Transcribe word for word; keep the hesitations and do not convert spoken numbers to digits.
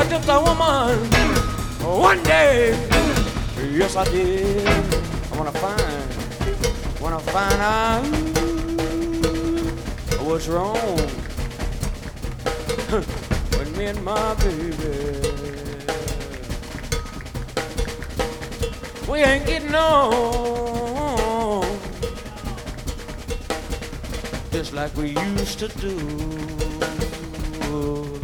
just a woman. One day, yes I did. I wanna find, wanna find out what's wrong with me and my baby. We ain't getting on just like we used to do.